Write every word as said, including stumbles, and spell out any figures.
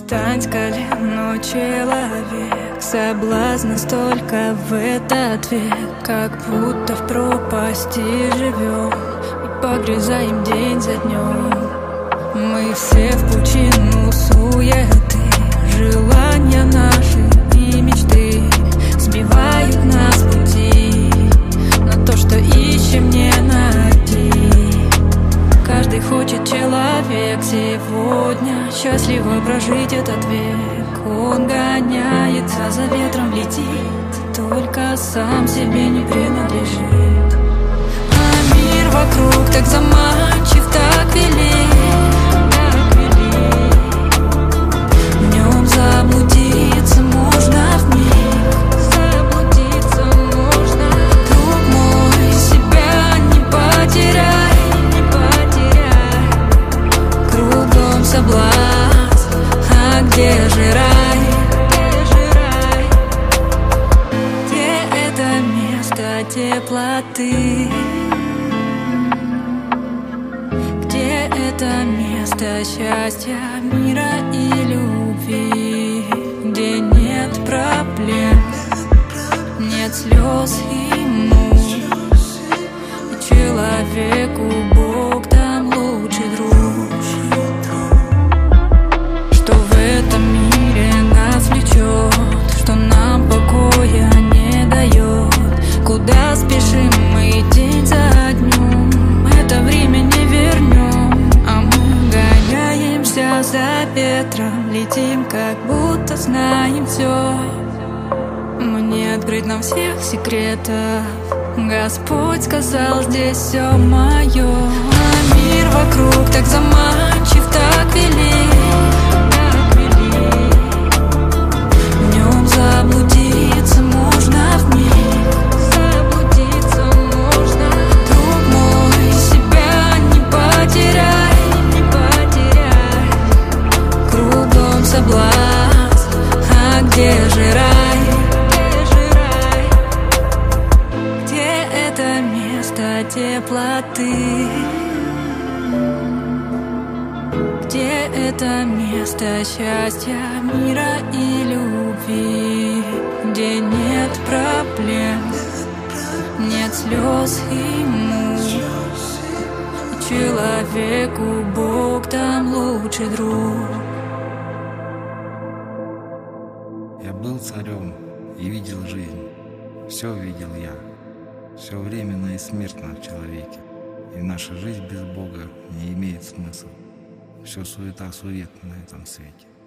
Встань с колен, но человек, соблазна столько в этот век, как будто в пропасти живем и погрязаем день за днем. Мы все в пучину суеты, желания наши и мечты сбивают нас с пути, но то, что ищем, не найти. Каждый хочет человек сегодня счастливо прожить этот век. Он гоняется за ветром, летит, только сам себе не принадлежит. А мир вокруг так заманчив, так велик, так велик. В нем заблудиться можно вмиг, заблудиться можно. Друг мой, себя не потеряй, соблазн, а где же рай? Где же рай? Где это место теплоты? Где это место счастья, мира и любви? Где нет проблем, нет слез и мук, и человеку Бог там лучший друг. Что нам покоя не дает, куда спешим мы день за днем. Это время не вернем, а мы гоняемся за ветром, летим, как будто знаем все. Мне открыть нам всех секретов, Господь сказал, здесь все мое. А мир вокруг так заманчив, так велик, заблудиться можно вмиг, заблудиться можно. Друг мой, себя не потеряй, не потеряй. Кругом соблазн, а где же рай? Где же рай? Где это место теплоты? Где это место счастья, мира и любви? Где нет проблем, нет слез и мук, и человеку Бог там лучший друг. Я был царем и видел жизнь, все видел я, все временно и смертно в человеке, и наша жизнь без Бога не имеет смысла. Все суета-сует на этом свете.